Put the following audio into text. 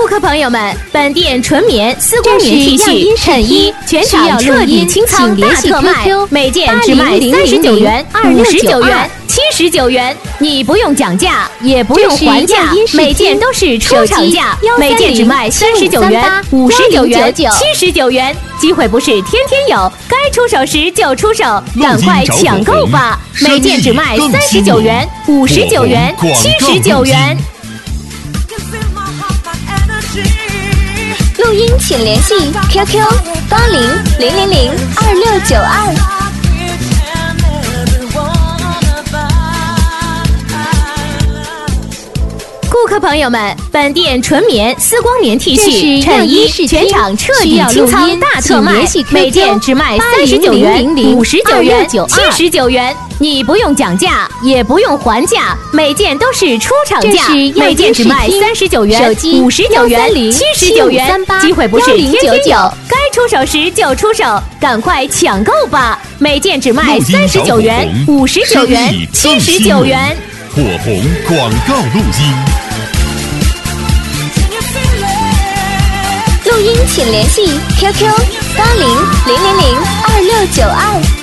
客朋友们，本店纯棉丝光棉 T 恤、衬衣全场彻底清仓大特卖，每件只卖39元、59元、79元，你不用讲价，也不用还价，每件都是出厂价，每件只卖39元、59元、79元。机会不是天天有，该出手时就出手，赶快抢购吧！每件只卖39元、59元、79元。 录音请联系 QQ8000002692。 顾客朋友们，本店纯棉丝光棉 T 恤、衬衣全场彻底清仓大特卖，每件只卖39元、59元、79元。你不用讲价，也不用还价，每件都是出厂价，每件只卖39元、59元、79元。机会不是天天有，该出手时就出手，赶快抢购吧！每件只卖39元、59元、79元。 火红广告录音。 录音请联系 QQ8000002692。